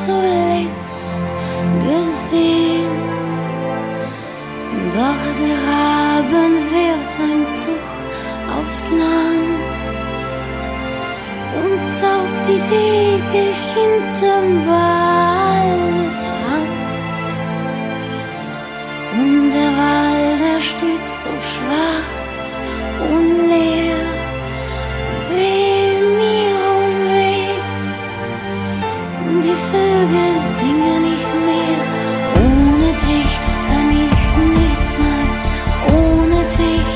zuletzt gesehen. Doch der Raben wirft sein Tuch aufs Land und auf die Wege hinterm Waldesrand. Und der Wald, der steht so schwarz und leer, weh mir, oh weh. Und die Vögel singen nicht mehr. Ohne dich kann ich nicht sein, ohne dich.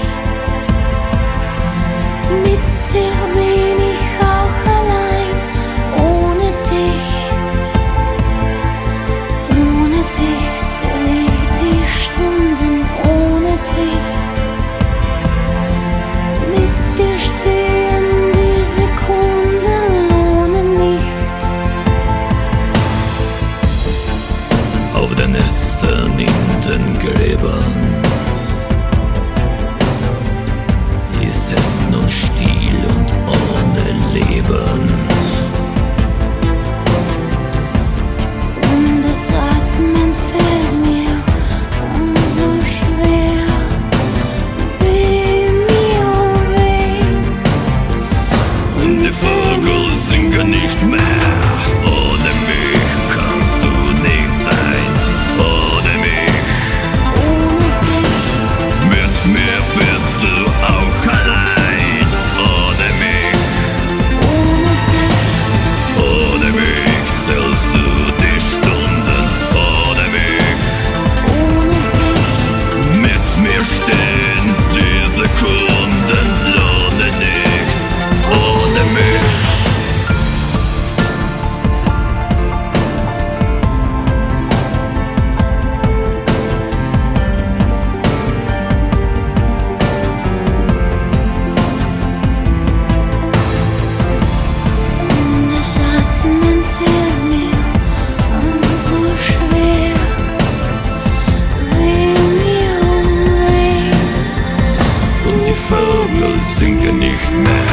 Mit dir bin ich auch allein, ohne dich. Ohne dich zähl ich die Stunden, ohne dich. Mit dir stehen die Sekunden, lohnen nicht. Auf den Ästen in den Gräbern ist es nun still und ohne Leben. Und das Atmen fällt mir so schwer. Weh mir, oh weh. Und die Vögel singen nicht mehr. Ohne mich kannst du nicht sein. Ohne mich, Ohne dich, mit mir bist du auch allein. Ohne mich, ohne dich, ohne mich zählst du die Stunden. Ohne mich, ohne dich. mit mir stehen die Sekunden. Lohne nicht, ohne mich. Und das Atmen fällt mir so schwer. Weh mir, oh weh. Und die Vögel singen nicht mehr.